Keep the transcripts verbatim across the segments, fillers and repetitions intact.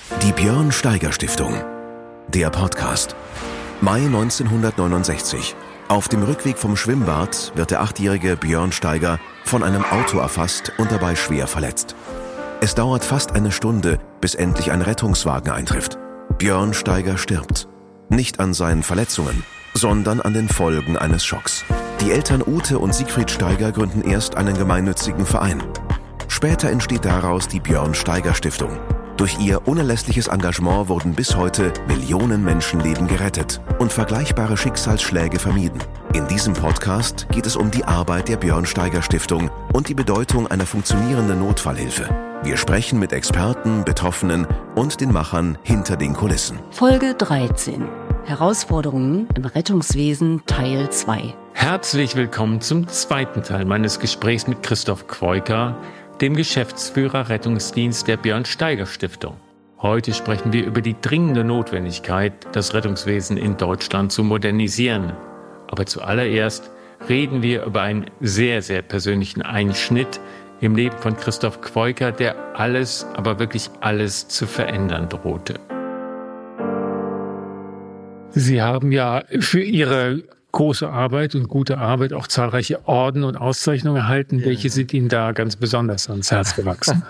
Die Björn Steiger Stiftung. Der Podcast. Mai neunzehnhundertneunundsechzig. Auf dem Rückweg vom Schwimmbad wird der achtjährige Björn Steiger von einem Auto erfasst und dabei schwer verletzt. Es dauert fast eine Stunde, bis endlich ein Rettungswagen eintrifft. Björn Steiger stirbt. Nicht an seinen Verletzungen, sondern an den Folgen eines Schocks. Die Eltern Ute und Siegfried Steiger gründen erst einen gemeinnützigen Verein. Später entsteht daraus die Björn Steiger Stiftung. Durch ihr unerlässliches Engagement wurden bis heute Millionen Menschenleben gerettet und vergleichbare Schicksalsschläge vermieden. In diesem Podcast geht es um die Arbeit der Björn Steiger Stiftung und die Bedeutung einer funktionierenden Notfallhilfe. Wir sprechen mit Experten, Betroffenen und den Machern hinter den Kulissen. Folge dreizehn. Herausforderungen im Rettungswesen Teil zwei. Herzlich willkommen zum zweiten Teil meines Gesprächs mit Christoph Quoiker, dem Geschäftsführer Rettungsdienst der Björn Steiger Stiftung. Heute sprechen wir über die dringende Notwendigkeit, das Rettungswesen in Deutschland zu modernisieren. Aber zuallererst reden wir über einen sehr, sehr persönlichen Einschnitt im Leben von Christoph Quoiker, der alles, aber wirklich alles zu verändern drohte. Sie haben ja für Ihre große Arbeit und gute Arbeit auch zahlreiche Orden und Auszeichnungen erhalten. Ja. Welche sind Ihnen da ganz besonders ans Herz gewachsen?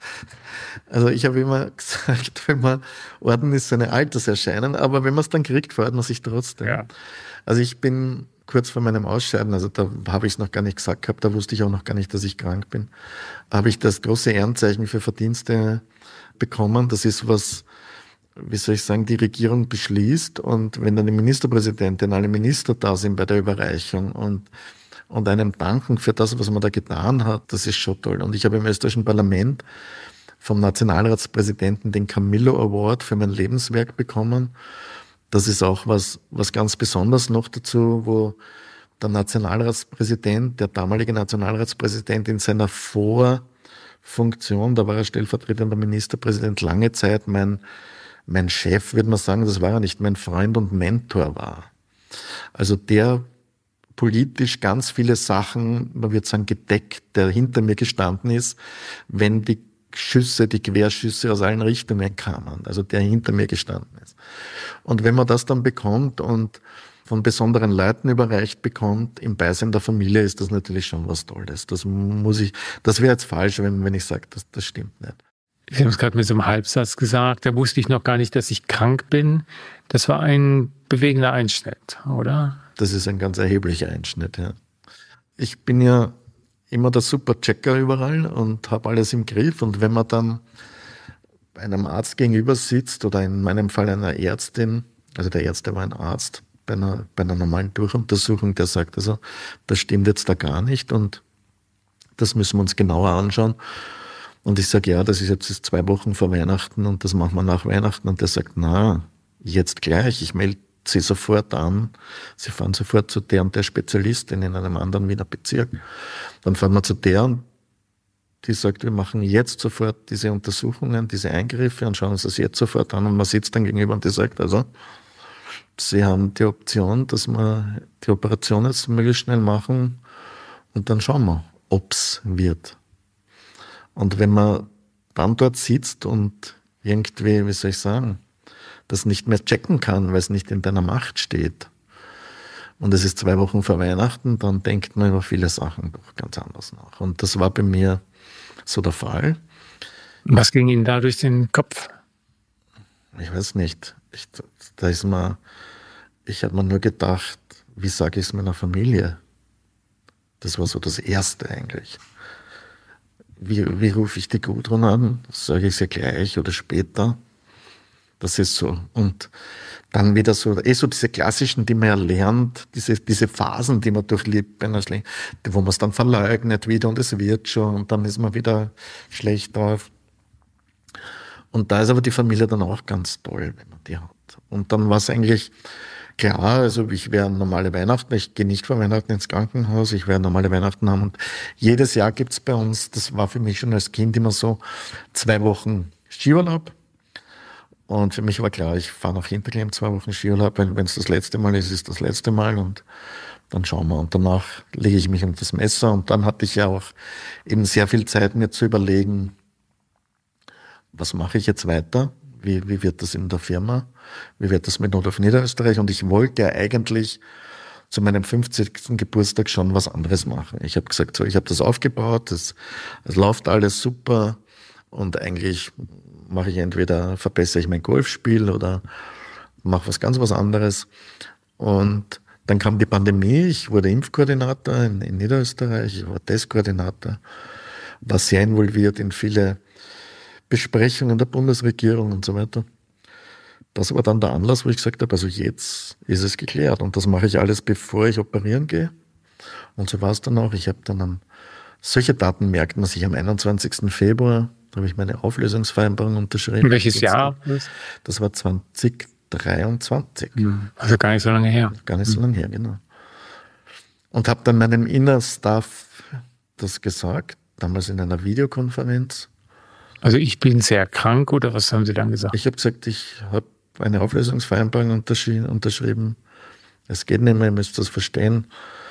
Also ich habe immer gesagt, wenn man Orden ist, so eine Alterserscheinung, aber wenn man es dann kriegt, freut man sich trotzdem. Ja. Also ich bin kurz vor meinem Ausscheiden, also da habe ich es noch gar nicht gesagt gehabt, da wusste ich auch noch gar nicht, dass ich krank bin, habe ich das große Ehrenzeichen für Verdienste bekommen. Das ist was, wie soll ich sagen, die Regierung beschließt, und wenn dann die Ministerpräsidentin, alle Minister da sind bei der Überreichung und, und einem danken für das, was man da getan hat, das ist schon toll. Und ich habe im österreichischen Parlament vom Nationalratspräsidenten den Camillo Award für mein Lebenswerk bekommen. Das ist auch was, was ganz Besonderes noch dazu, wo der Nationalratspräsident, der damalige Nationalratspräsident in seiner Vorfunktion, da war er stellvertretender Ministerpräsident, lange Zeit mein Mein Chef, würde man sagen, das war ja nicht, mein Freund und Mentor war. Also der politisch ganz viele Sachen, man würde sagen, gedeckt, der hinter mir gestanden ist, wenn die Schüsse, die Querschüsse aus allen Richtungen kamen. Also der hinter mir gestanden ist. Und wenn man das dann bekommt und von besonderen Leuten überreicht bekommt, im Beisein der Familie, ist das natürlich schon was Tolles. Das muss ich, das wäre jetzt falsch, wenn, wenn ich sage, das, das stimmt nicht. Sie haben es gerade mit so einem Halbsatz gesagt, da wusste ich noch gar nicht, dass ich krank bin. Das war ein bewegender Einschnitt, oder? Das ist ein ganz erheblicher Einschnitt, ja. Ich bin ja immer der Super-Checker überall und habe alles im Griff. Und wenn man dann einem Arzt gegenüber sitzt oder in meinem Fall einer Ärztin, also der Ärzte war ein Arzt, bei einer, bei einer normalen Durchuntersuchung, der sagt also, das stimmt jetzt da gar nicht und das müssen wir uns genauer anschauen. Und ich sage, ja, das ist jetzt zwei Wochen vor Weihnachten und das machen wir nach Weihnachten. Und der sagt, na, jetzt gleich, ich melde Sie sofort an. Sie fahren sofort zu der und der Spezialistin in einem anderen Wiener Bezirk. Dann fahren wir zu der und die sagt, wir machen jetzt sofort diese Untersuchungen, diese Eingriffe und schauen uns das jetzt sofort an. Und man sitzt dann gegenüber und die sagt, also, Sie haben die Option, dass wir die Operation jetzt möglichst schnell machen und dann schauen wir, ob's wird. Und wenn man dann dort sitzt und irgendwie, wie soll ich sagen, das nicht mehr checken kann, weil es nicht in deiner Macht steht, und es ist zwei Wochen vor Weihnachten, dann denkt man über viele Sachen doch ganz anders nach. Und das war bei mir so der Fall. Was ging Ihnen da durch den Kopf? Ich weiß nicht. Ich, da ist mir, ich habe mir nur gedacht, wie sage ich es meiner Familie? Das war so das Erste eigentlich. Wie, wie rufe ich die Gudrun an? Sage ich sie gleich oder später? Das ist so. Und dann wieder so, eh so diese klassischen, die man ja lernt, diese, diese Phasen, die man durchlebt bei einer Schle- wo man es dann verleugnet wieder und es wird schon und dann ist man wieder schlecht drauf. Und da ist aber die Familie dann auch ganz toll, wenn man die hat. Und dann war es eigentlich klar, also ich werde normale Weihnachten, ich gehe nicht vor Weihnachten ins Krankenhaus, ich werde normale Weihnachten haben und jedes Jahr gibt's bei uns, das war für mich schon als Kind immer so, zwei Wochen Skiurlaub. Und für mich war klar, ich fahre nach Hinterklemm zwei Wochen Skiurlaub, weil wenn es das letzte Mal ist, ist das letzte Mal und dann schauen wir. Und danach lege ich mich unter das Messer und dann hatte ich ja auch eben sehr viel Zeit, mir zu überlegen, was mache ich jetzt weiter? wie, wie wird das in der Firma, wie wird das mit Notruf Niederösterreich, und ich wollte ja eigentlich zu meinem fünfzigsten Geburtstag schon was anderes machen. Ich habe gesagt, so, ich habe das aufgebaut, es läuft alles super, und eigentlich mache ich entweder, verbessere ich mein Golfspiel oder mache was ganz was anderes. Und dann kam die Pandemie, ich wurde Impfkoordinator in, in Niederösterreich, ich war Testkoordinator, war sehr involviert in viele Besprechungen der Bundesregierung und so weiter. Das war dann der Anlass, wo ich gesagt habe, also jetzt ist es geklärt, und das mache ich alles, bevor ich operieren gehe. Und so war es dann auch. Ich habe dann an solche Daten merkt man sich am einundzwanzigsten Februar, da habe ich meine Auflösungsvereinbarung unterschrieben. Welches Jetzt, Jahr? Das war zwanzig dreiundzwanzig. Also gar nicht so lange her. Gar nicht so lange her, genau. Und habe dann meinem Inner Staff das gesagt, damals in einer Videokonferenz. Also ich bin sehr krank, oder was haben Sie dann gesagt? Ich habe gesagt, ich habe eine Auflösungsvereinbarung unterschri- unterschrieben. Es geht nicht mehr, ihr müsst das verstehen.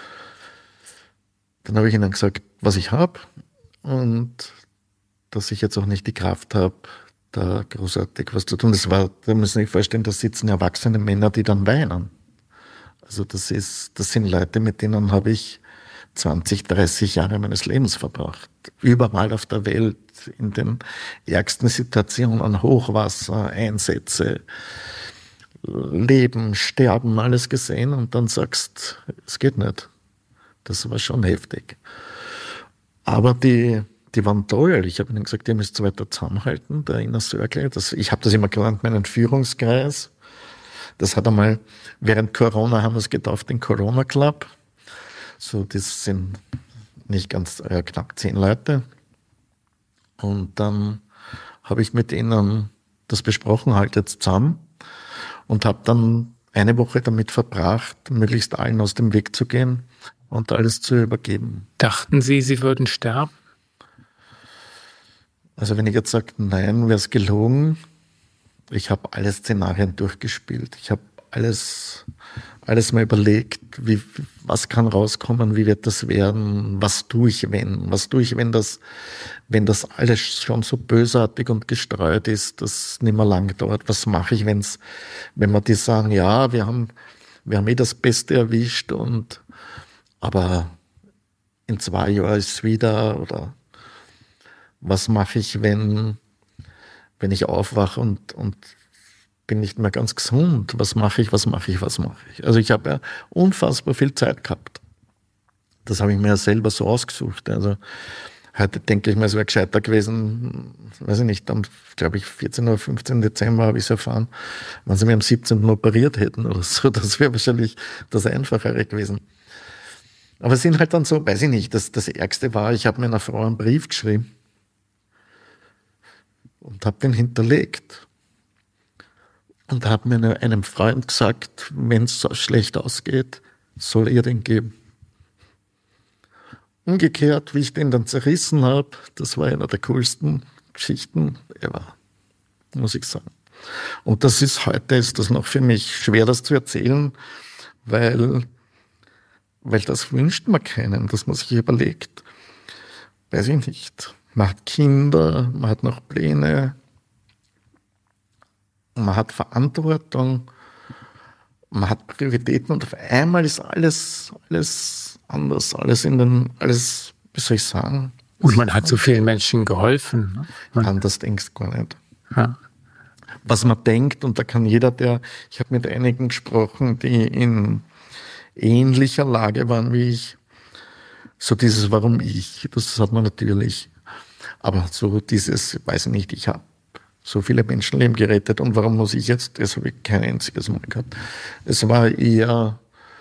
Dann habe ich ihnen gesagt, was ich habe, und dass ich jetzt auch nicht die Kraft habe, da großartig was zu tun. Das war, da müssen Sie sich vorstellen, da sitzen erwachsene Männer, die dann weinen. Also das ist, das sind Leute, mit denen habe ich zwanzig, dreißig Jahre meines Lebens verbracht. Überall auf der Welt, in den ärgsten Situationen, Hochwasser, Einsätze, Leben, Sterben, alles gesehen, und dann sagst, es geht nicht. Das war schon heftig. Aber die, die waren toll. Ich habe ihnen gesagt, ihr müsst weiter zusammenhalten, der Inner Circle. Das, ich habe das immer genannt, meinen Führungskreis. Das hat einmal, während Corona haben wir es getauft, den Corona Club. So, das sind nicht ganz, äh, knapp zehn Leute. Und dann habe ich mit ihnen das besprochen, halt jetzt zusammen, und habe dann eine Woche damit verbracht, möglichst allen aus dem Weg zu gehen und alles zu übergeben. Dachten Sie, Sie würden sterben? Also wenn ich jetzt sage, nein, wäre es gelogen. Ich habe alle Szenarien durchgespielt. Ich habe alles, alles mal überlegt, wie, was kann rauskommen, wie wird das werden, was tue ich, wenn, was tue ich, wenn das, wenn das alles schon so bösartig und gestreut ist, dass es nicht mehr lang dauert. Was mache ich, wenn's, wenn wir die sagen, ja, wir haben, wir haben eh das Beste erwischt, und, aber in zwei Jahren ist es wieder, oder was mache ich, wenn, wenn ich aufwache und, und bin nicht mehr ganz gesund. Was mache ich, was mache ich, was mache ich? Also ich habe ja unfassbar viel Zeit gehabt. Das habe ich mir ja selber so ausgesucht. Also heute denke ich mir, es wäre gescheiter gewesen, weiß ich nicht, am, glaube ich, vierzehnten oder fünfzehnten Dezember habe ich es erfahren, wenn sie mir am siebzehnten operiert hätten oder so. Das wäre wahrscheinlich das Einfachere gewesen. Aber es sind halt dann so, weiß ich nicht, das, das Ärgste war, ich habe meiner Frau einen Brief geschrieben und habe den hinterlegt. Und habe mir einem Freund gesagt, wenn es so schlecht ausgeht, soll ihr den geben. Umgekehrt, wie ich den dann zerrissen habe, das war eine der coolsten Geschichten ever, muss ich sagen. Und das ist, heute ist das noch für mich schwer, das zu erzählen, weil, weil das wünscht man keinem, dass man sich überlegt. Weiß ich nicht. Man hat Kinder, man hat noch Pläne, man hat Verantwortung, man hat Prioritäten, und auf einmal ist alles, alles anders, alles in den, alles, wie soll ich sagen? Und man hat so vielen Menschen geholfen. Ne? Anders denkst du gar nicht. Ja. Was man denkt, und da kann jeder, der, ich habe mit einigen gesprochen, die in ähnlicher Lage waren wie ich, so dieses, warum ich, das hat man natürlich, aber so dieses, weiß ich nicht, ich habe so viele Menschenleben gerettet, und warum muss ich jetzt, das habe ich kein einziges Mal gehabt. Es war eher,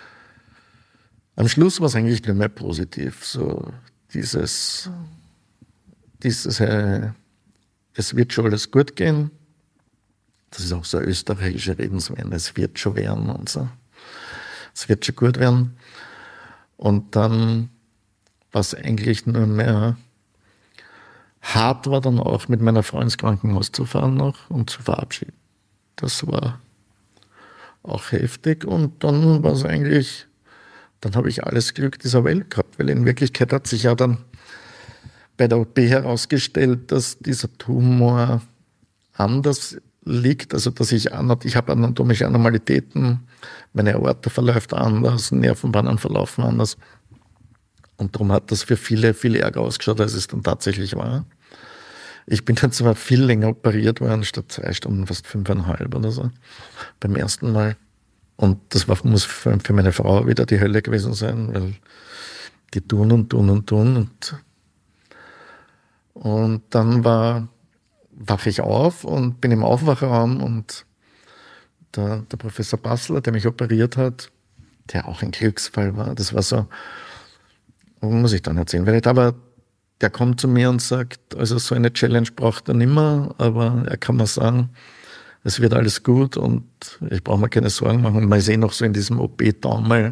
am Schluss war es eigentlich nur mehr positiv, so dieses, dieses, äh, es wird schon alles gut gehen. Das ist auch so eine österreichische Redenswende, es wird schon werden und so. Es wird schon gut werden. Und dann war es eigentlich nur mehr hart, war dann auch mit meiner Frau ins Krankenhaus zu fahren noch und zu verabschieden. Das war auch heftig, und dann war es eigentlich, dann habe ich alles Glück dieser Welt gehabt, weil in Wirklichkeit hat sich ja dann bei der O P herausgestellt, dass dieser Tumor anders liegt, also dass ich, ich habe anatomische Anormalitäten, meine Aorta verläuft anders, Nervenbahnen verlaufen anders. Und darum hat das für viele viel ärger ausgeschaut, als es dann tatsächlich war. Ich bin dann zwar viel länger operiert worden, statt zwei Stunden, fast fünfeinhalb oder so, beim ersten Mal. Und das war, muss für, für meine Frau wieder die Hölle gewesen sein, weil die tun und tun und tun. Und, und dann war, wache ich auf und bin im Aufwachraum und der, der Professor Bassler, der mich operiert hat, der auch ein Glücksfall war, das war so, muss ich dann erzählen, weil ich, aber der kommt zu mir und sagt, also so eine Challenge braucht er nimmer, aber er kann mir sagen, es wird alles gut und ich brauche mir keine Sorgen machen. Und man ist eh noch so in diesem O P-Taumel.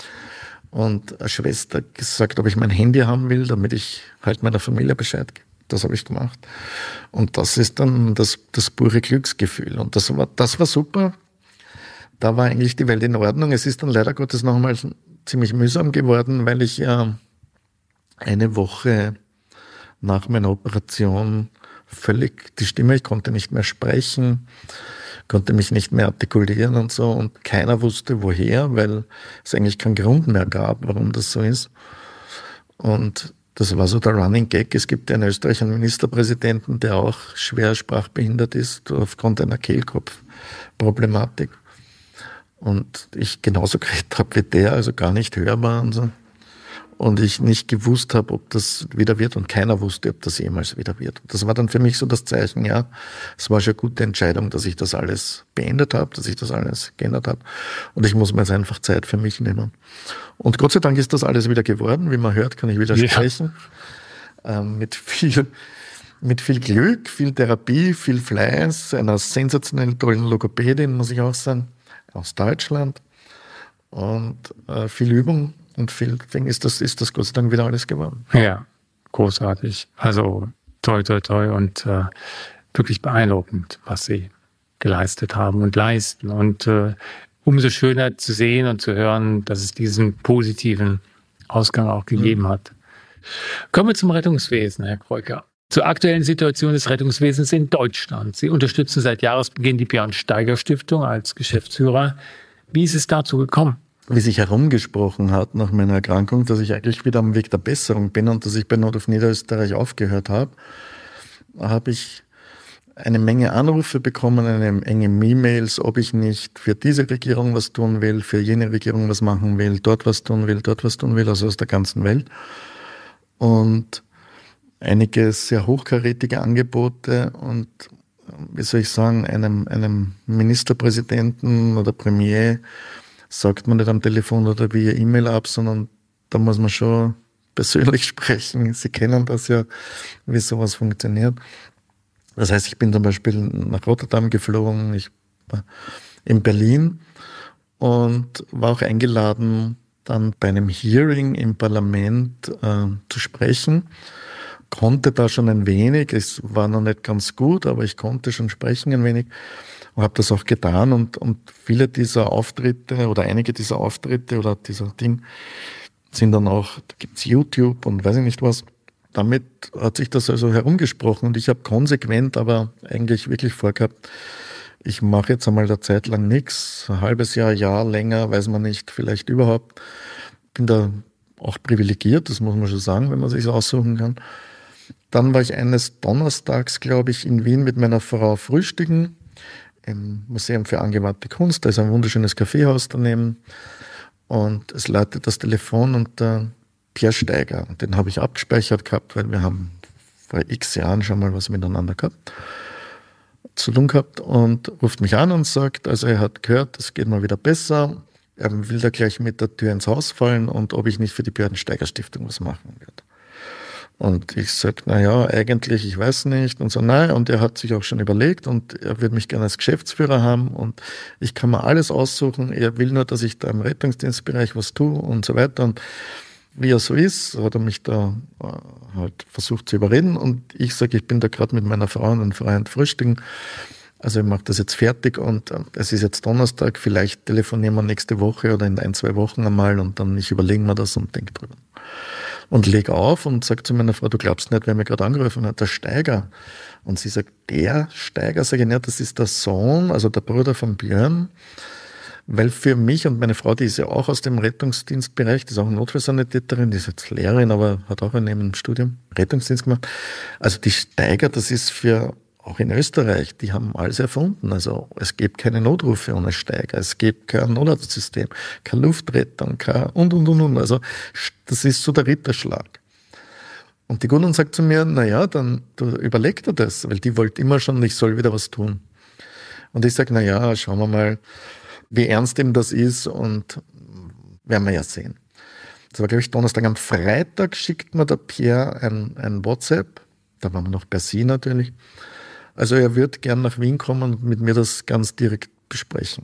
Und eine Schwester gesagt, ob ich mein Handy haben will, damit ich halt meiner Familie Bescheid gebe. Das habe ich gemacht. Und das ist dann das, das pure Glücksgefühl. Und das war, das war super. Da war eigentlich die Welt in Ordnung. Es ist dann leider Gottes nochmal ziemlich mühsam geworden, weil ich ja eine Woche nach meiner Operation völlig die Stimme, ich konnte nicht mehr sprechen, konnte mich nicht mehr artikulieren und so und keiner wusste woher, weil es eigentlich keinen Grund mehr gab, warum das so ist. Und das war so der Running Gag. Es gibt ja in Österreich einen Ministerpräsidenten, der auch schwer sprachbehindert ist aufgrund einer Kehlkopfproblematik. Und ich genauso geredet habe wie der, also gar nicht hörbar und so. Und ich nicht gewusst habe, ob das wieder wird und keiner wusste, ob das jemals wieder wird. Und das war dann für mich so das Zeichen, ja, es war schon eine gute Entscheidung, dass ich das alles beendet habe, dass ich das alles geändert habe. Und ich muss mir jetzt einfach Zeit für mich nehmen. Und Gott sei Dank ist das alles wieder geworden. Wie man hört, kann ich wieder ja. sprechen. Ähm, mit viel, mit viel Glück, viel Therapie, viel Fleiß, einer sensationell tollen Logopädin, muss ich auch sagen, aus Deutschland. Und äh, viel Übung. Und viel ist das, ist das Gott sei Dank wieder alles geworden. Ja, großartig. Also toi, toi, toi und äh, wirklich beeindruckend, was Sie geleistet haben und leisten. Und äh, umso schöner zu sehen und zu hören, dass es diesen positiven Ausgang auch gegeben mhm. hat. Kommen wir zum Rettungswesen, Herr Kwojka. Zur aktuellen Situation des Rettungswesens in Deutschland. Sie unterstützen seit Jahresbeginn die Björn-Steiger-Stiftung als Geschäftsführer. Wie ist es dazu gekommen? Wie sich herumgesprochen hat nach meiner Erkrankung, dass ich eigentlich wieder am Weg der Besserung bin und dass ich bei Not auf Niederösterreich aufgehört habe, habe ich eine Menge Anrufe bekommen, eine Menge E-Mails, ob ich nicht für diese Regierung was tun will, für jene Regierung was machen will, dort was tun will, dort was tun will, also aus der ganzen Welt. Und einige sehr hochkarätige Angebote und, wie soll ich sagen, einem, einem Ministerpräsidenten oder Premier sagt man nicht am Telefon oder via E-Mail ab, sondern da muss man schon persönlich sprechen. Sie kennen das ja, wie sowas funktioniert. Das heißt, ich bin zum Beispiel nach Rotterdam geflogen, ich war in Berlin und war auch eingeladen, dann bei einem Hearing im Parlament äh, zu sprechen. Konnte da schon ein wenig, es war noch nicht ganz gut, aber ich konnte schon sprechen ein wenig. Und habe das auch getan und, und viele dieser Auftritte oder einige dieser Auftritte oder dieser Ding sind dann auch, da gibt's YouTube und weiß ich nicht was. Damit hat sich das also herumgesprochen und ich habe konsequent, aber eigentlich wirklich vorgehabt, ich mache jetzt einmal eine Zeit lang nichts, ein halbes Jahr, Jahr länger, weiß man nicht, vielleicht überhaupt. Bin da auch privilegiert, das muss man schon sagen, wenn man sich aussuchen kann. Dann war ich eines Donnerstags, glaube ich, in Wien mit meiner Frau frühstücken im Museum für angewandte Kunst. Da ist ein wunderschönes Kaffeehaus daneben und es läutet das Telefon und der Pierre Steiger, den habe ich abgespeichert gehabt, weil wir haben vor x Jahren schon mal was miteinander gehabt, zu tun gehabt und ruft mich an und sagt, also er hat gehört, es geht mal wieder besser, er will da gleich mit der Tür ins Haus fallen und ob ich nicht für die Björn-Steiger-Stiftung was machen würde. Und ich sag, na ja, eigentlich, ich weiß nicht. Und so, nein, und er hat sich auch schon überlegt und er würde mich gerne als Geschäftsführer haben und ich kann mir alles aussuchen. Er will nur, dass ich da im Rettungsdienstbereich was tue und so weiter. Und wie er so ist, hat er mich da halt versucht zu überreden. Und ich sage, ich bin da gerade mit meiner Frau und einem Freund frühstücken. Also ich mache das jetzt fertig und es ist jetzt Donnerstag, vielleicht telefonieren wir nächste Woche oder in ein, zwei Wochen einmal und dann ich überlege mir das und denke drüber. und leg auf und sag zu meiner Frau, du glaubst nicht, wer mir gerade angerufen hat, der Steiger. Und sie sagt, der Steiger? Sag ich, ja, das ist der Sohn, also der Bruder von Björn. Weil für mich und meine Frau, die ist ja auch aus dem Rettungsdienstbereich, die ist auch Notfallsanitäterin, die ist jetzt Lehrerin, aber hat auch neben dem Studium Rettungsdienst gemacht. Also die Steiger, das ist für, auch in Österreich, die haben alles erfunden. Also es gibt keine Notrufe ohne Steiger, es gibt kein Notarztsystem, keine Luftrettung, kein und, und, und, und. Also das ist so der Ritterschlag. Und die Gudrun sagt zu mir, na ja, dann du überleg dir das, weil die wollte immer schon, ich soll wieder was tun. Und ich sage, na ja, schauen wir mal, wie ernst ihm das ist und werden wir ja sehen. Das war, glaube ich, Donnerstag. Am Freitag schickt mir der Pierre ein, ein WhatsApp, da waren wir noch per Sie natürlich. Also er wird gern nach Wien kommen und mit mir das ganz direkt besprechen.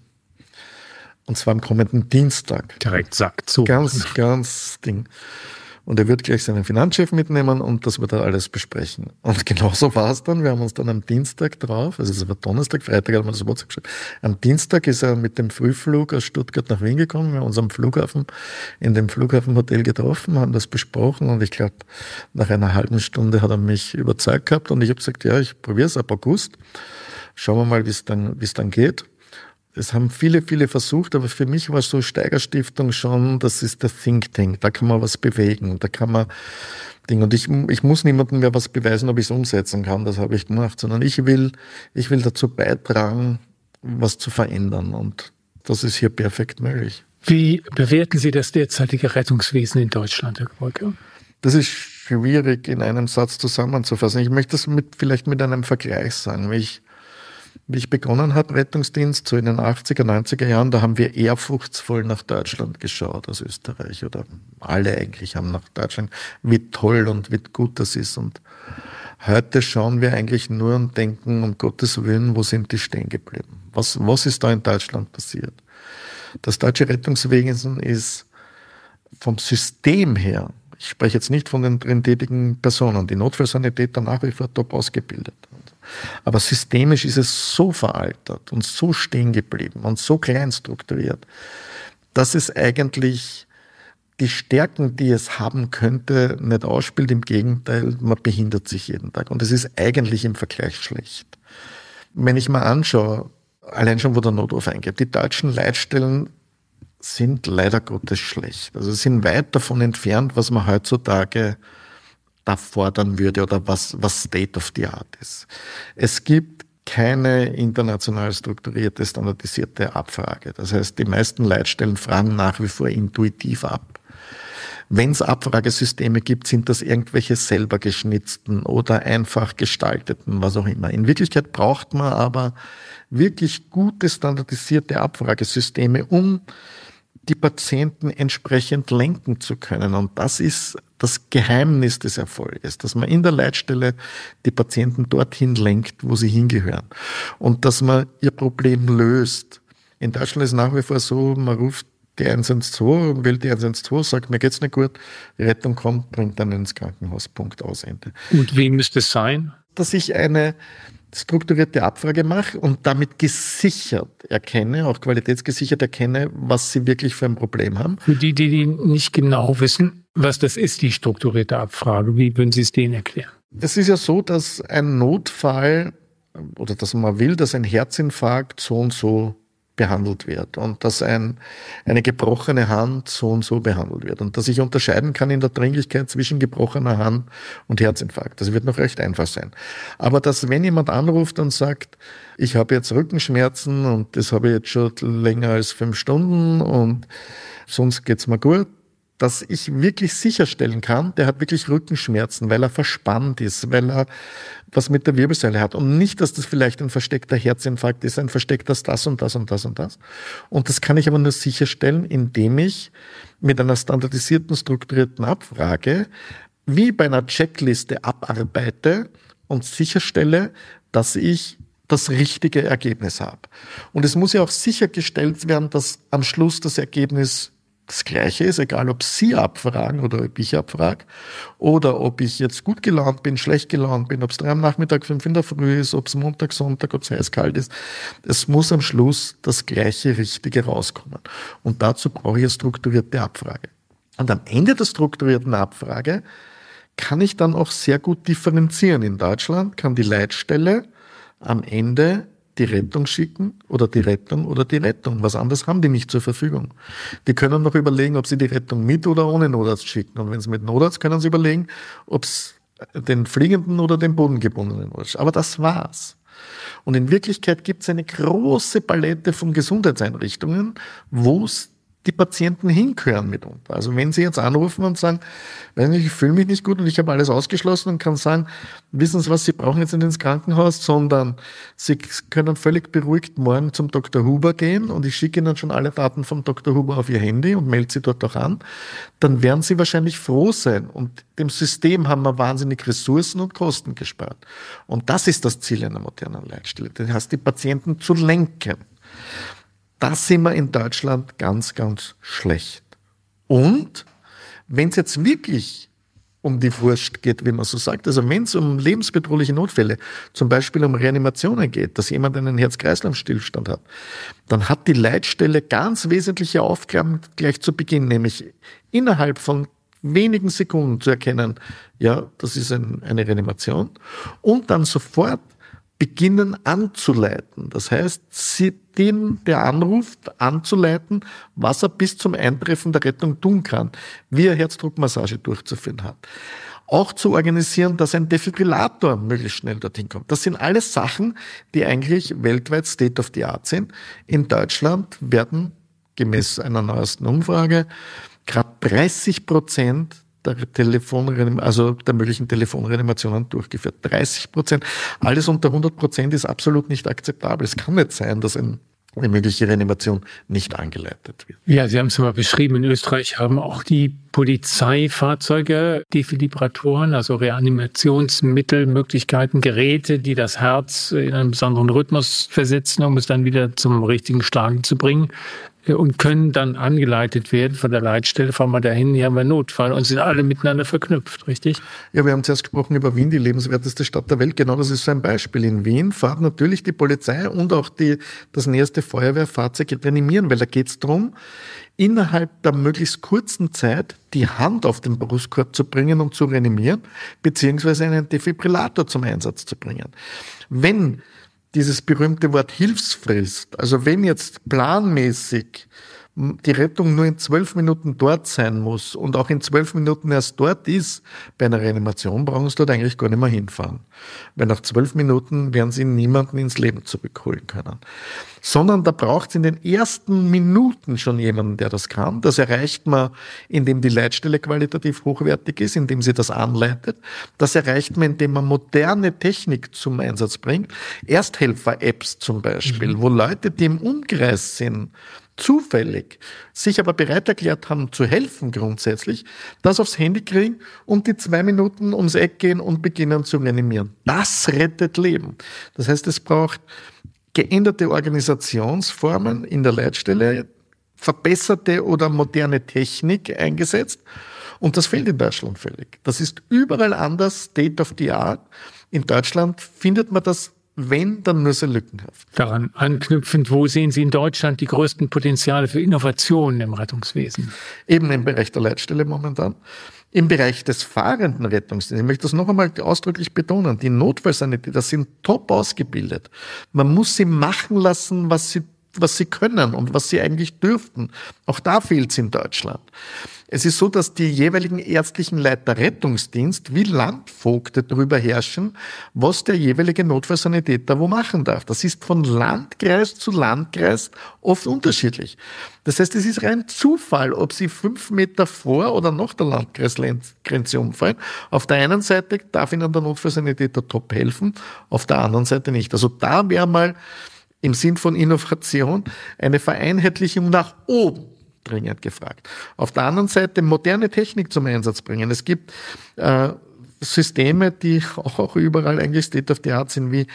Und zwar am kommenden Dienstag. Direkt sagt so. Ganz, ganz Ding. Und er wird gleich seinen Finanzchef mitnehmen und das wird er alles besprechen. Und genau so war es dann. Wir haben uns dann am Dienstag drauf, also es war Donnerstag, Freitag hat man das WhatsApp geschrieben. Am Dienstag ist er mit dem Frühflug aus Stuttgart nach Wien gekommen. Wir haben uns am Flughafen, in dem Flughafenhotel getroffen, haben das besprochen und ich glaube, nach einer halben Stunde hat er mich überzeugt gehabt und ich habe gesagt, ja, ich probiere es ab August. Schauen wir mal, wie es dann, wie es dann geht. Es haben viele, viele versucht, aber für mich war so Steiger Stiftung schon, das ist der Think Tank, da kann man was bewegen, da kann man Dinge, und ich, ich muss niemandem mehr was beweisen, ob ich es umsetzen kann, das habe ich gemacht, sondern ich will, ich will dazu beitragen, was zu verändern und das ist hier perfekt möglich. Wie bewerten Sie das derzeitige Rettungswesen in Deutschland, Herr Quoiker? Das ist schwierig in einem Satz zusammenzufassen. Ich möchte das mit, vielleicht mit einem Vergleich sagen, wie ich Wie ich begonnen habe, Rettungsdienst, so in den achtziger, neunziger Jahren, da haben wir ehrfurchtsvoll nach Deutschland geschaut, aus Österreich, oder alle eigentlich haben nach Deutschland, wie toll und wie gut das ist. Und heute schauen wir eigentlich nur und denken, um Gottes Willen, wo sind die stehen geblieben? Was, was ist da in Deutschland passiert? Das deutsche Rettungswesen ist vom System her, ich spreche jetzt nicht von den drin tätigen Personen, die Notfallsanitäter nach wie vor top ausgebildet. Aber systemisch ist es so veraltet und so stehen geblieben und so klein strukturiert, dass es eigentlich die Stärken, die es haben könnte, nicht ausspielt. Im Gegenteil, man behindert sich jeden Tag. Und es ist eigentlich im Vergleich schlecht. Wenn ich mal anschaue, allein schon, wo der Notruf eingeht, die deutschen Leitstellen sind leider Gottes schlecht. Also sind weit davon entfernt, was man heutzutage da fordern würde oder was, was State of the Art ist. Es gibt keine international strukturierte, standardisierte Abfrage. Das heißt, die meisten Leitstellen fragen nach wie vor intuitiv ab. Wenn es Abfragesysteme gibt, sind das irgendwelche selber geschnitzten oder einfach gestalteten, was auch immer. In Wirklichkeit braucht man aber wirklich gute, standardisierte Abfragesysteme, um die Patienten entsprechend lenken zu können. Und das ist das Geheimnis des Erfolges, dass man in der Leitstelle die Patienten dorthin lenkt, wo sie hingehören. Und dass man ihr Problem löst. In Deutschland ist es nach wie vor so, man ruft die eins eins zwei und will die eins eins zwei, sagt, mir geht's nicht gut, die Rettung kommt, bringt dann ins Krankenhaus, Punkt, aus, Ende. Und wie müsste es sein? Dass ich eine strukturierte Abfrage mache und damit gesichert erkenne, auch qualitätsgesichert erkenne, was sie wirklich für ein Problem haben. Für die, die nicht genau wissen, was das ist, die strukturierte Abfrage, wie würden Sie es denen erklären? Es ist ja so, dass ein Notfall oder dass man will, dass ein Herzinfarkt so und so behandelt wird und dass ein, eine gebrochene Hand so und so behandelt wird und dass ich unterscheiden kann in der Dringlichkeit zwischen gebrochener Hand und Herzinfarkt. Das wird noch recht einfach sein. Aber dass, wenn jemand anruft und sagt, ich habe jetzt Rückenschmerzen und das habe ich jetzt schon länger als fünf Stunden und sonst geht's mir gut, dass ich wirklich sicherstellen kann, der hat wirklich Rückenschmerzen, weil er verspannt ist, weil er was mit der Wirbelsäule hat. Und nicht, dass das vielleicht ein versteckter Herzinfarkt ist, ein verstecktes das und das und das und das. Und das kann ich aber nur sicherstellen, indem ich mit einer standardisierten, strukturierten Abfrage wie bei einer Checkliste abarbeite und sicherstelle, dass ich das richtige Ergebnis habe. Und es muss ja auch sichergestellt werden, dass am Schluss das Ergebnis das Gleiche ist, egal ob Sie abfragen oder ob ich abfrage oder ob ich jetzt gut gelaunt bin, schlecht gelaunt bin, ob es drei am Nachmittag, fünf in der Früh ist, ob es Montag, Sonntag, ob es heiß-kalt ist. Es muss am Schluss das gleiche Richtige rauskommen. Und dazu brauche ich eine strukturierte Abfrage. Und am Ende der strukturierten Abfrage kann ich dann auch sehr gut differenzieren. In Deutschland kann die Leitstelle am Ende die Rettung schicken oder die Rettung oder die Rettung. Was anderes haben die nicht zur Verfügung. Die können noch überlegen, ob sie die Rettung mit oder ohne Notarzt schicken. Und wenn sie mit Notarzt, können sie überlegen, ob es den fliegenden oder den bodengebundenen Notarzt. Aber das war's. Und in Wirklichkeit gibt es eine große Palette von Gesundheitseinrichtungen, wo es die Patienten hingehören mitunter. Also wenn Sie jetzt anrufen und sagen, weiß nicht, ich fühle mich nicht gut und ich habe alles ausgeschlossen und kann sagen, wissen Sie was, Sie brauchen jetzt nicht ins Krankenhaus, sondern Sie können völlig beruhigt morgen zum Doktor Huber gehen und ich schicke Ihnen schon alle Daten vom Doktor Huber auf Ihr Handy und melde Sie dort auch an, dann werden Sie wahrscheinlich froh sein. Und dem System haben wir wahnsinnig Ressourcen und Kosten gespart. Und das ist das Ziel einer modernen Leitstelle. Das heißt, die Patienten zu lenken. Da sind wir in Deutschland ganz, ganz schlecht. Und wenn es jetzt wirklich um die Wurst geht, wie man so sagt, also wenn es um lebensbedrohliche Notfälle, zum Beispiel um Reanimationen geht, dass jemand einen Herz-Kreislauf-Stillstand hat, dann hat die Leitstelle ganz wesentliche Aufgaben gleich zu Beginn, nämlich innerhalb von wenigen Sekunden zu erkennen, ja, das ist ein, eine Reanimation und dann sofort beginnen anzuleiten. Das heißt, sie den, der anruft, anzuleiten, was er bis zum Eintreffen der Rettung tun kann, wie er Herzdruckmassage durchzuführen hat. Auch zu organisieren, dass ein Defibrillator möglichst schnell dorthin kommt. Das sind alles Sachen, die eigentlich weltweit State of the Art sind. In Deutschland werden, gemäß einer neuesten Umfrage, gerade dreißig Prozent der Telefonreanimation, also der möglichen Telefonreanimationen durchgeführt. dreißig Prozent. Alles unter hundert Prozent ist absolut nicht akzeptabel. Es kann nicht sein, dass ein, eine mögliche Reanimation nicht angeleitet wird. Ja, Sie haben es mal beschrieben. In Österreich haben auch die Polizeifahrzeuge Defibrillatoren, also Reanimationsmittel, Möglichkeiten, Geräte, die das Herz in einen besonderen Rhythmus versetzen, um es dann wieder zum richtigen Schlagen zu bringen. Und können dann angeleitet werden von der Leitstelle, fahren wir dahin, hier haben wir einen Notfall und sind alle miteinander verknüpft, richtig? Ja, wir haben zuerst gesprochen über Wien, die lebenswerteste Stadt der Welt. Genau, das ist so ein Beispiel. In Wien fährt natürlich die Polizei und auch die, das nächste Feuerwehrfahrzeug reanimieren, weil da geht es darum, innerhalb der möglichst kurzen Zeit die Hand auf den Brustkorb zu bringen und zu reanimieren, beziehungsweise einen Defibrillator zum Einsatz zu bringen. Wenn dieses berühmte Wort Hilfsfrist, also wenn jetzt planmäßig die Rettung nur in zwölf Minuten dort sein muss und auch in zwölf Minuten erst dort ist, bei einer Reanimation brauchen Sie dort eigentlich gar nicht mehr hinfahren. Weil nach zwölf Minuten werden Sie niemanden ins Leben zurückholen können. Sondern da braucht es in den ersten Minuten schon jemanden, der das kann. Das erreicht man, indem die Leitstelle qualitativ hochwertig ist, indem sie das anleitet. Das erreicht man, indem man moderne Technik zum Einsatz bringt. Ersthelfer-Apps zum Beispiel, mhm. wo Leute, die im Umkreis sind, zufällig sich aber bereit erklärt haben zu helfen grundsätzlich, das aufs Handy kriegen und die zwei Minuten ums Eck gehen und beginnen zu reanimieren. Das rettet Leben. Das heißt, es braucht geänderte Organisationsformen in der Leitstelle, verbesserte oder moderne Technik eingesetzt und das fehlt in Deutschland völlig. Das ist überall anders, State of the Art. In Deutschland findet man das, wenn, dann nur sehr lückenhaft. Daran anknüpfend, wo sehen Sie in Deutschland die größten Potenziale für Innovationen im Rettungswesen? Eben im Bereich der Leitstelle momentan. Im Bereich des fahrenden Rettungsdienstes, ich möchte das noch einmal ausdrücklich betonen, die Notfallsanitäter sind top ausgebildet. Man muss sie machen lassen, was sie was sie können und was sie eigentlich dürften. Auch da fehlt es in Deutschland. Es ist so, dass die jeweiligen ärztlichen Leiter Rettungsdienst wie Landvogte darüber herrschen, was der jeweilige Notfallsanitäter wo machen darf. Das ist von Landkreis zu Landkreis oft unterschiedlich. Das heißt, es ist rein Zufall, ob sie fünf Meter vor oder nach der Landkreisgrenze umfallen. Auf der einen Seite darf ihnen der Notfallsanitäter top helfen, auf der anderen Seite nicht. Also da wäre mal im Sinn von Innovation eine Vereinheitlichung nach oben dringend gefragt. Auf der anderen Seite moderne Technik zum Einsatz bringen. Es gibt äh, Systeme, die auch überall eigentlich State of the Art sind, wie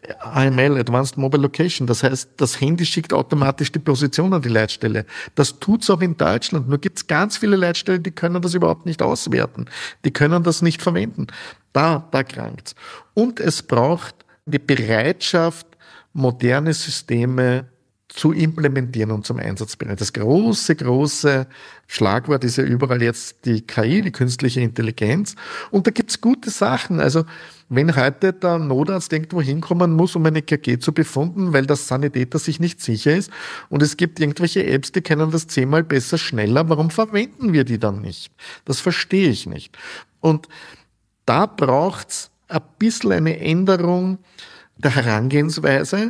A M L, Advanced Mobile Location. Das heißt, das Handy schickt automatisch die Position an die Leitstelle. Das tut's auch in Deutschland. Nur gibt's ganz viele Leitstellen, die können das überhaupt nicht auswerten. Die können das nicht verwenden. Da, da krankt's. Und es braucht die Bereitschaft, moderne Systeme zu implementieren und zum Einsatz bringen. Das große, große Schlagwort ist ja überall jetzt die K I, die künstliche Intelligenz. Und da gibt's gute Sachen. Also wenn heute der Notarzt irgendwo hinkommen muss, um eine E K G zu befunden, weil der Sanitäter sich nicht sicher ist und es gibt irgendwelche Apps, die können das zehnmal besser, schneller, warum verwenden wir die dann nicht? Das verstehe ich nicht. Und da braucht's ein bisschen eine Änderung der Herangehensweise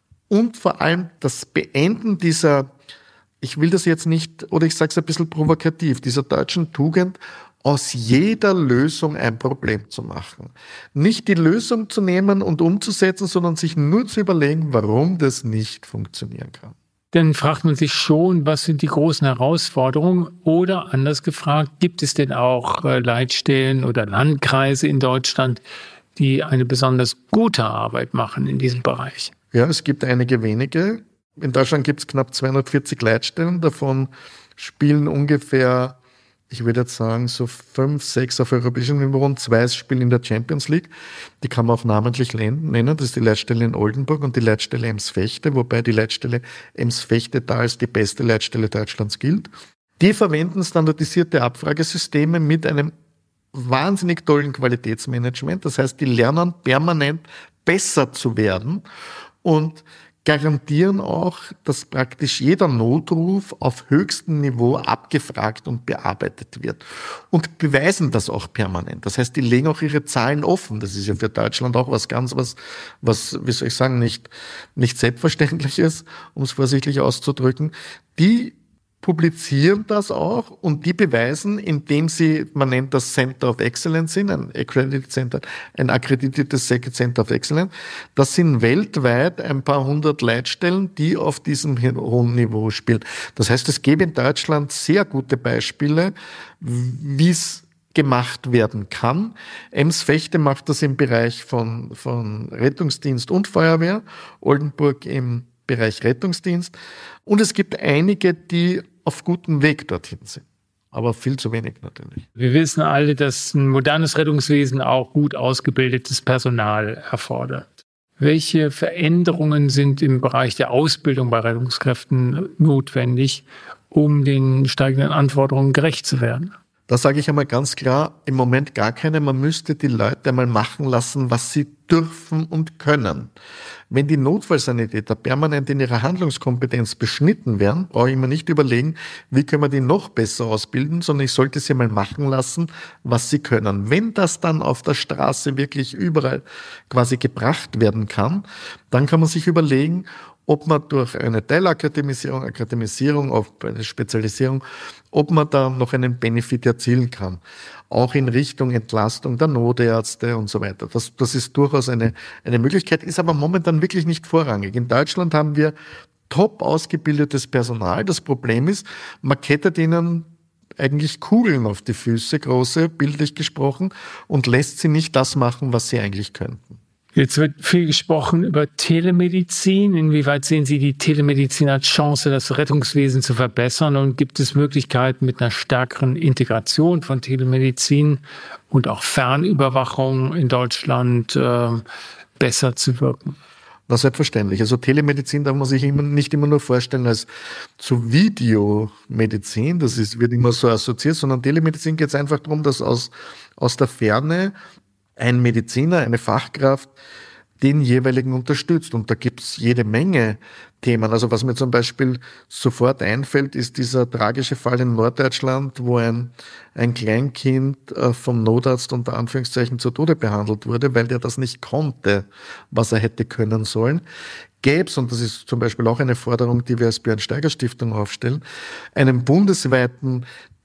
und vor allem das Beenden dieser, ich will das jetzt nicht, oder ich sage es ein bisschen provokativ, dieser deutschen Tugend, aus jeder Lösung ein Problem zu machen. Nicht die Lösung zu nehmen und umzusetzen, sondern sich nur zu überlegen, warum das nicht funktionieren kann. Dann fragt man sich schon, was sind die großen Herausforderungen? Oder anders gefragt, gibt es denn auch Leitstellen oder Landkreise in Deutschland, die eine besonders gute Arbeit machen in diesem Bereich? Ja, es gibt einige wenige. In Deutschland gibt es knapp zweihundertvierzig Leitstellen. Davon spielen ungefähr, ich würde jetzt sagen, so fünf, sechs auf europäischem Niveau und zwei spielen in der Champions League. Die kann man auch namentlich nennen. Das ist die Leitstelle in Oldenburg und die Leitstelle Ems-Vechte, wobei die Leitstelle Ems-Vechte da als die beste Leitstelle Deutschlands gilt. Die verwenden standardisierte Abfragesysteme mit einem wahnsinnig tollen Qualitätsmanagement. Das heißt, die lernen permanent besser zu werden und garantieren auch, dass praktisch jeder Notruf auf höchstem Niveau abgefragt und bearbeitet wird und beweisen das auch permanent. Das heißt, die legen auch ihre Zahlen offen. Das ist ja für Deutschland auch was ganz, was, was, wie soll ich sagen, nicht, nicht selbstverständlich ist, um es vorsichtig auszudrücken. Die publizieren das auch und die beweisen, indem sie, man nennt das Center of Excellence sind, ein Accredited Center, ein akkreditiertes Center of Excellence. Das sind weltweit ein paar hundert Leitstellen, die auf diesem hohen Niveau spielen. Das heißt, es gäbe in Deutschland sehr gute Beispiele, wie es gemacht werden kann. Ems-Vechte macht das im Bereich von, von Rettungsdienst und Feuerwehr, Oldenburg im Bereich Rettungsdienst. Und es gibt einige, die auf gutem Weg dorthin sind. Aber viel zu wenig natürlich. Wir wissen alle, dass ein modernes Rettungswesen auch gut ausgebildetes Personal erfordert. Welche Veränderungen sind im Bereich der Ausbildung bei Rettungskräften notwendig, um den steigenden Anforderungen gerecht zu werden? Da sage ich einmal ganz klar, im Moment gar keine. Man müsste die Leute einmal machen lassen, was sie dürfen und können. Wenn die Notfallsanitäter permanent in ihrer Handlungskompetenz beschnitten werden, brauche ich mir nicht überlegen, wie können wir die noch besser ausbilden, sondern ich sollte sie mal machen lassen, was sie können. Wenn das dann auf der Straße wirklich überall quasi gebracht werden kann, dann kann man sich überlegen, ob man durch eine Teilakademisierung, Akademisierung, auf eine Spezialisierung, ob man da noch einen Benefit erzielen kann. Auch in Richtung Entlastung der Notärzte und so weiter. Das, das ist durchaus eine, eine Möglichkeit, ist aber momentan wirklich nicht vorrangig. In Deutschland haben wir top ausgebildetes Personal. Das Problem ist, man kettet ihnen eigentlich Kugeln auf die Füße, große, bildlich gesprochen, und lässt sie nicht das machen, was sie eigentlich könnten. Jetzt wird viel gesprochen über Telemedizin. Inwieweit sehen Sie die Telemedizin als Chance, das Rettungswesen zu verbessern? Und gibt es Möglichkeiten, mit einer stärkeren Integration von Telemedizin und auch Fernüberwachung in Deutschland äh, besser zu wirken? Das ist selbstverständlich. Also Telemedizin darf man sich immer, nicht immer nur vorstellen als zu Videomedizin, das ist, wird immer so assoziiert, sondern Telemedizin geht es einfach darum, dass aus, aus der Ferne ein Mediziner, eine Fachkraft den jeweiligen unterstützt. Und da gibt's jede Menge Themen. Also was mir zum Beispiel sofort einfällt, ist dieser tragische Fall in Norddeutschland, wo ein, ein Kleinkind vom Notarzt unter Anführungszeichen zu Tode behandelt wurde, weil der das nicht konnte, was er hätte können sollen. Gäb's, und das ist zum Beispiel auch eine Forderung, die wir als Björn-Steiger-Stiftung aufstellen, einen bundesweiten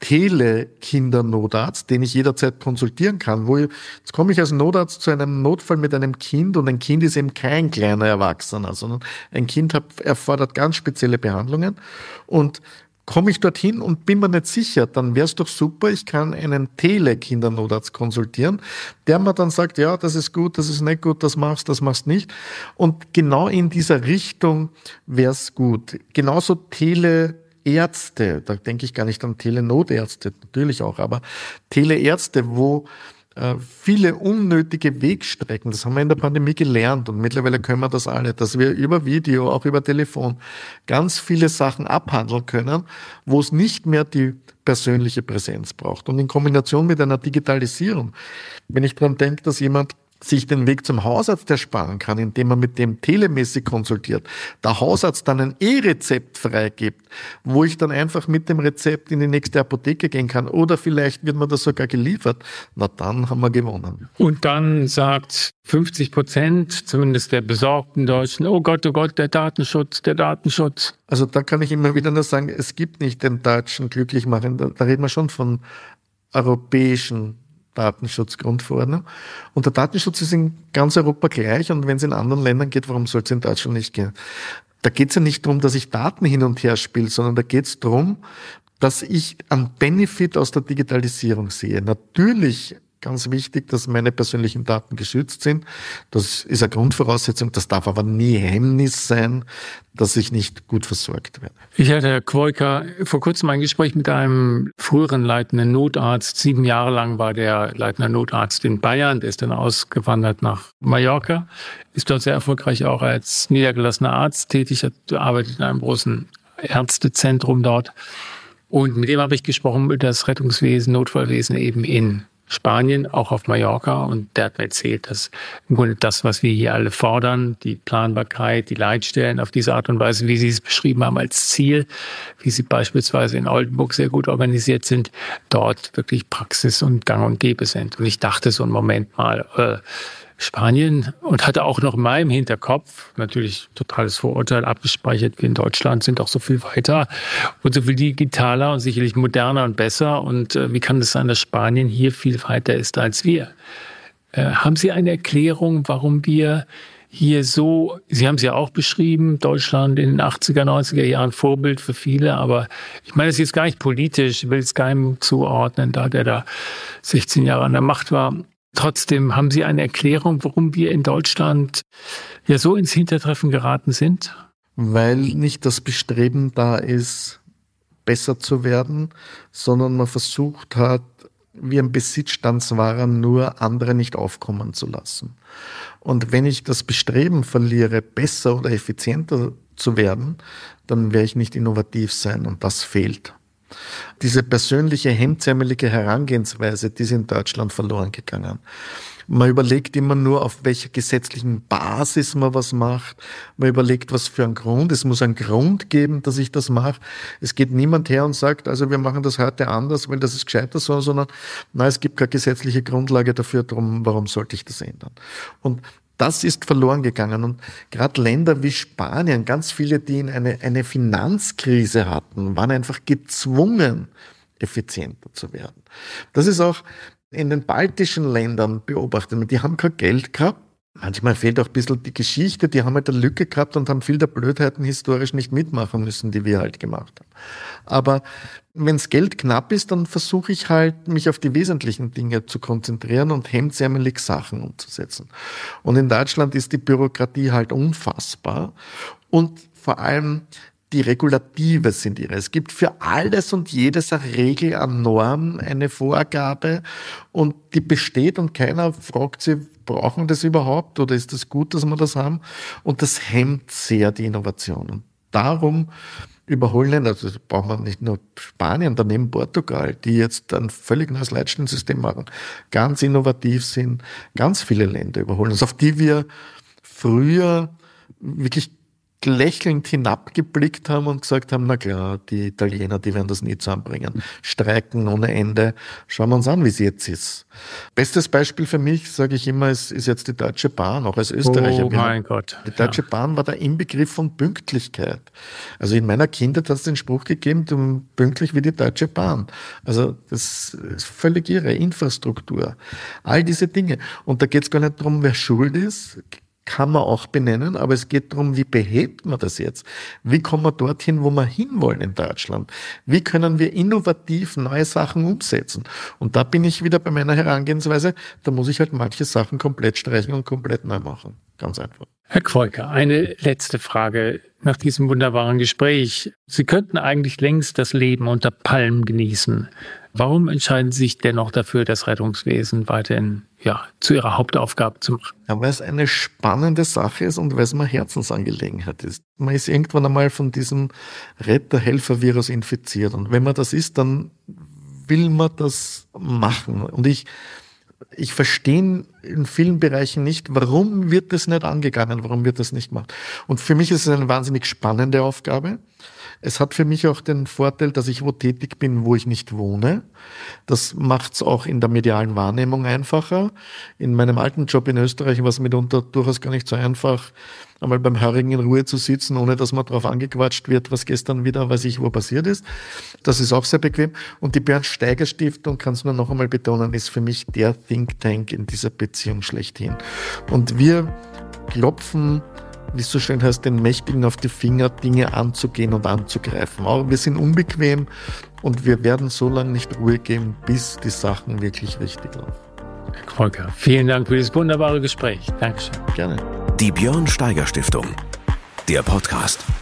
Tele-Kindernotarzt, den ich jederzeit konsultieren kann. Wo ich, jetzt komme ich als Notarzt zu einem Notfall mit einem Kind, und ein Kind ist eben kein kleiner Erwachsener, sondern ein Kind hat, erfordert ganz spezielle Behandlungen, und komme ich dorthin und bin mir nicht sicher, dann wäre es doch super, ich kann einen Tele-Kindernotarzt konsultieren, der mir dann sagt, ja, das ist gut, das ist nicht gut, das machst, das machst nicht. Und genau in dieser Richtung wäre es gut. Genauso Tele Ärzte, da denke ich gar nicht an Telenotärzte, natürlich auch, aber Teleärzte, wo äh, viele unnötige Wegstrecken, das haben wir in der Pandemie gelernt und mittlerweile können wir das alle, dass wir über Video, auch über Telefon ganz viele Sachen abhandeln können, wo es nicht mehr die persönliche Präsenz braucht. Und in Kombination mit einer Digitalisierung, wenn ich daran denke, dass jemand sich den Weg zum Hausarzt ersparen kann, indem man mit dem telemäßig konsultiert, der Hausarzt dann ein E-Rezept freigibt, wo ich dann einfach mit dem Rezept in die nächste Apotheke gehen kann oder vielleicht wird mir das sogar geliefert, na dann haben wir gewonnen. Und dann sagt fünfzig Prozent, zumindest der besorgten Deutschen, oh Gott, oh Gott, der Datenschutz, der Datenschutz. Also da kann ich immer wieder nur sagen, es gibt nicht den Deutschen glücklich machen, da, da reden wir schon von europäischen Datenschutzgrundverordnung. Und der Datenschutz ist in ganz Europa gleich und wenn es in anderen Ländern geht, warum soll es in Deutschland nicht gehen? Da geht es ja nicht darum, dass ich Daten hin und her spiele, sondern da geht es darum, dass ich einen Benefit aus der Digitalisierung sehe. Natürlich ganz wichtig, dass meine persönlichen Daten geschützt sind. Das ist eine Grundvoraussetzung. Das darf aber nie Hemmnis sein, dass ich nicht gut versorgt werde. Ich hatte, Herr Quoiker, vor kurzem ein Gespräch mit einem früheren leitenden Notarzt. Sieben Jahre lang war der leitende Notarzt in Bayern. Der ist dann ausgewandert nach Mallorca, ist dort sehr erfolgreich auch als niedergelassener Arzt tätig, hat arbeitet in einem großen Ärztezentrum dort. Und mit dem habe ich gesprochen über das Rettungswesen, Notfallwesen eben in Spanien, auch auf Mallorca, und der hat mir erzählt, dass im Grunde das, was wir hier alle fordern, die Planbarkeit, die Leitstellen auf diese Art und Weise, wie Sie es beschrieben haben als Ziel, wie sie beispielsweise in Oldenburg sehr gut organisiert sind, dort wirklich Praxis und Gang und Gäbe sind. Und ich dachte so einen Moment mal, äh, Spanien, und hatte auch noch in meinem Hinterkopf, natürlich totales Vorurteil abgespeichert, wir in Deutschland sind auch so viel weiter und so viel digitaler und sicherlich moderner und besser. Und äh, wie kann es sein, dass Spanien hier viel weiter ist als wir? Äh, haben Sie eine Erklärung, warum wir hier so, Sie haben es ja auch beschrieben, Deutschland in den achtziger, neunziger Jahren Vorbild für viele, aber ich meine, es ist jetzt gar nicht politisch, ich will es keinem zuordnen, da der da sechzehn Jahre an der Macht war. Trotzdem, haben Sie eine Erklärung, warum wir in Deutschland ja so ins Hintertreffen geraten sind? Weil nicht das Bestreben da ist, besser zu werden, sondern man versucht hat, wie ein Besitzstandswahrer nur andere nicht aufkommen zu lassen. Und wenn ich das Bestreben verliere, besser oder effizienter zu werden, dann werde ich nicht innovativ sein und das fehlt. Diese persönliche, hemdsärmelige Herangehensweise, die ist in Deutschland verloren gegangen. Man überlegt immer nur, auf welcher gesetzlichen Basis man was macht. Man überlegt, was für einen Grund. Es muss einen Grund geben, dass ich das mache. Es geht niemand her und sagt, also wir machen das heute anders, weil das ist gescheiter so, sondern nein, es gibt keine gesetzliche Grundlage dafür, darum, warum sollte ich das ändern? Und das ist verloren gegangen. Und gerade Länder wie Spanien, ganz viele, die in eine, eine Finanzkrise hatten, waren einfach gezwungen, effizienter zu werden. Das ist auch in den baltischen Ländern beobachtet. Die haben kein Geld gehabt. Manchmal fehlt auch ein bisschen die Geschichte. Die haben halt eine Lücke gehabt und haben viel der Blödheiten historisch nicht mitmachen müssen, die wir halt gemacht haben. Aber wenns Geld knapp ist, dann versuche ich halt, mich auf die wesentlichen Dinge zu konzentrieren und hemdsärmelig Sachen umzusetzen. Und in Deutschland ist die Bürokratie halt unfassbar. Und vor allem die Regulative sind irre. Es gibt für alles und jedes eine Regel, eine Norm, eine Vorgabe und die besteht und keiner fragt sich, brauchen wir das überhaupt oder ist das gut, dass wir das haben? Und das hemmt sehr die Innovation. Und darum überholen Länder, also das brauchen wir nicht nur Spanien, daneben Portugal, die jetzt ein völlig neues Leitstellensystem machen, ganz innovativ sind, ganz viele Länder überholen, also auf die wir früher wirklich lächelnd hinabgeblickt haben und gesagt haben, na klar, die Italiener, die werden das nie zusammenbringen. Streiken ohne Ende. Schauen wir uns an, wie es jetzt ist. Bestes Beispiel für mich, sage ich immer, ist, ist jetzt die Deutsche Bahn, auch als Österreicher. Oh mein Gott. Die Deutsche ja. Bahn war der Inbegriff von Pünktlichkeit. Also in meiner Kindheit hat es den Spruch gegeben, du pünktlich wie die Deutsche Bahn. Also das ist völlig irre. Infrastruktur. All diese Dinge. Und da geht es gar nicht darum, wer schuld ist. kann man auch benennen, aber es geht darum, wie behebt man das jetzt? Wie kommen wir dorthin, wo wir hinwollen in Deutschland? Wie können wir innovativ neue Sachen umsetzen? Und da bin ich wieder bei meiner Herangehensweise, da muss ich halt manche Sachen komplett streichen und komplett neu machen. Ganz einfach. Herr Quoiker, eine letzte Frage nach diesem wunderbaren Gespräch. Sie könnten eigentlich längst das Leben unter Palmen genießen. Warum entscheiden Sie sich dennoch dafür, das Rettungswesen weiterhin ja, zu Ihrer Hauptaufgabe zu machen? Ja, weil es eine spannende Sache ist und weil es mir Herzensangelegenheit ist. Man ist irgendwann einmal von diesem Retter-Helfer-Virus infiziert. Und wenn man das ist, dann will man das machen. Und ich Ich verstehe in vielen Bereichen nicht, warum wird das nicht angegangen, warum wird das nicht gemacht. Und für mich ist es eine wahnsinnig spannende Aufgabe. Es hat für mich auch den Vorteil, dass ich wo tätig bin, wo ich nicht wohne. Das macht es auch in der medialen Wahrnehmung einfacher. In meinem alten Job in Österreich war es mitunter durchaus gar nicht so einfach, einmal beim Hörigen in Ruhe zu sitzen, ohne dass man darauf angequatscht wird, was gestern wieder, weiß ich, wo passiert ist. Das ist auch sehr bequem. Und die Björn-Steiger-Stiftung, kann es nur noch einmal betonen, ist für mich der Think Tank in dieser Beziehung schlechthin. Und wir klopfen, wie es so schön heißt, den Mächtigen auf die Finger, Dinge anzugehen und anzugreifen. Auch wir sind unbequem und wir werden so lange nicht Ruhe geben, bis die Sachen wirklich richtig laufen. Herr Quoiker, vielen Dank für dieses wunderbare Gespräch. Dankeschön. Gerne. Die Björn Steiger Stiftung. Der Podcast.